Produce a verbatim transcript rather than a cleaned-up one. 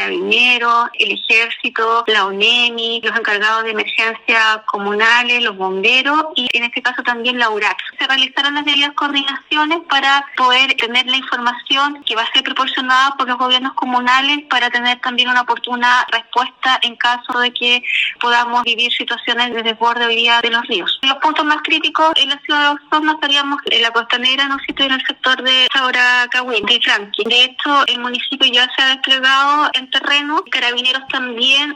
Carabineros, el Ejército, la ONEMI, los encargados de emergencias comunales, los bomberos y en este caso también la U R A C. Se realizaron las debidas coordinaciones para poder tener la información que va a ser proporcionada por los gobiernos comunales para tener también una oportuna respuesta en caso de que podamos vivir situaciones de desborde hoy día de los ríos. Los puntos más críticos en la ciudad de Osorno estaríamos en la Costa Negra, ¿no? En el sector de Sauracagüín, de Franqui. De hecho, el municipio ya se ha desplegado en terreno. Carabineros también